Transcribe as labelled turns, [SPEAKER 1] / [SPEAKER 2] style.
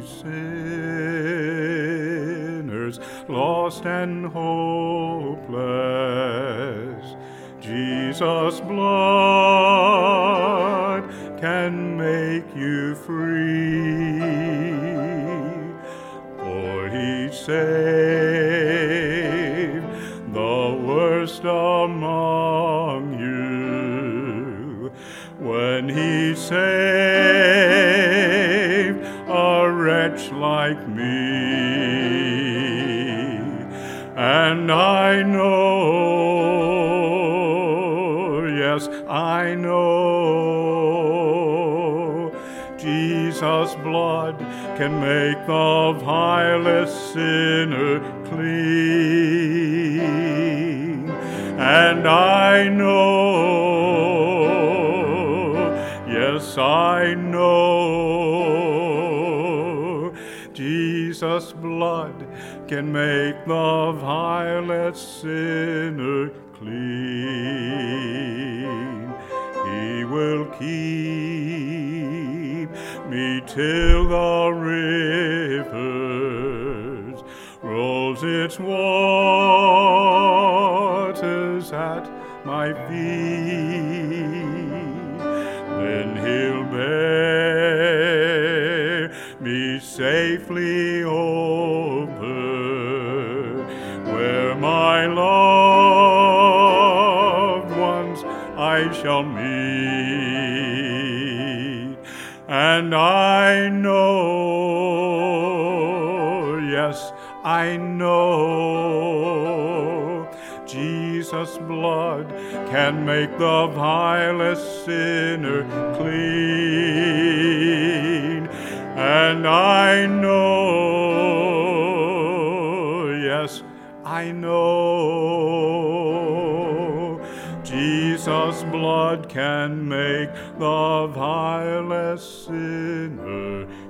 [SPEAKER 1] sinners, lost and hopeless. Jesus' blood can make you free, for He saved the worst among you when He saved a wretch like me. And I know, yes, I know, Jesus' blood can make the vilest sinner clean. And I know, yes, I know, Jesus' blood can make the vilest sinner clean. He will keep me till the rivers rolls its waters at my feet. Then He'll bear me safely over where my loved ones I shall meet. And I know, yes, I know, Jesus' blood can make the vilest sinner clean. And I know, yes, I know, Jesus' blood can make the vilest sinner